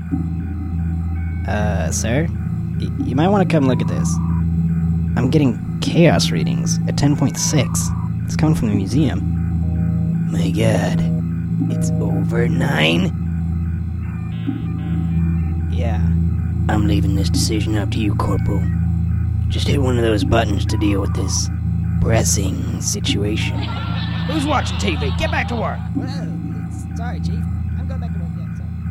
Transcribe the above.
Sir? You might want to come look at this. I'm getting chaos readings at 10.6. It's coming from the museum. My god. It's over 9? Yeah. I'm leaving this decision up to you, Corporal. Just hit one of those buttons to deal with this pressing situation. Who's watching TV? Get back to work. Well, sorry, Chief.